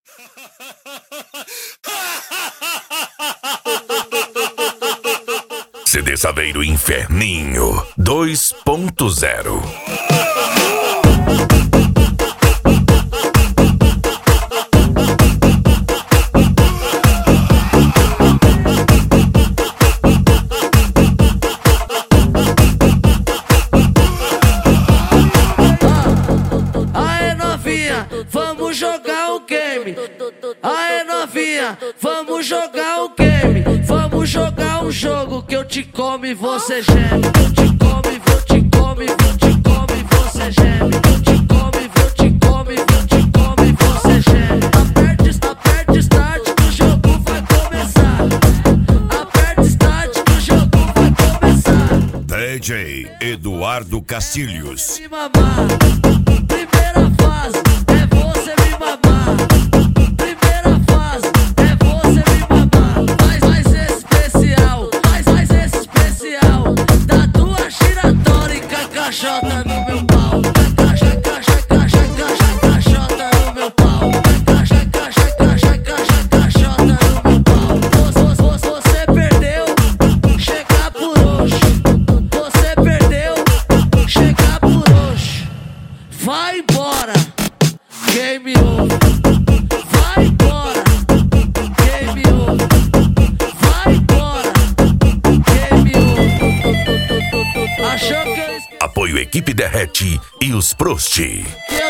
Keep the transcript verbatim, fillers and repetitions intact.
C D Saveiro Inferninho dois ponto zero. Aê novinha, vamos jogar um game. Aê novinha, vamos jogar um game. Vamos jogar um jogo que eu te como e você geme. Eu te como e vou te come, vou te come e você geme. Eu te como e vou te come, vou te come e você geme. Aperte, aperte start que o jogo vai começar. Aperte start que o jogo vai começar. D J Eduardo Castilhos. Me mamar. Primeira fase é você me mamar. Primeira fase é você me mamar. Faz, faz esse especial, faz, faz esse especial. Da tua giratória e cachota no meu pau. Caixa, caixa, caixa, caixa, cachota no meu pau. Caixa, caixa, caixa, caixa, cachota no meu pau. Você, você, você perdeu, chega por hoje. Você perdeu, chega por hoje. Vai embora, game over. Vai embora, game over. Vai embora, game over. Achou que eu esqueci? Apoio Equipe Derrete e os Prost. Eu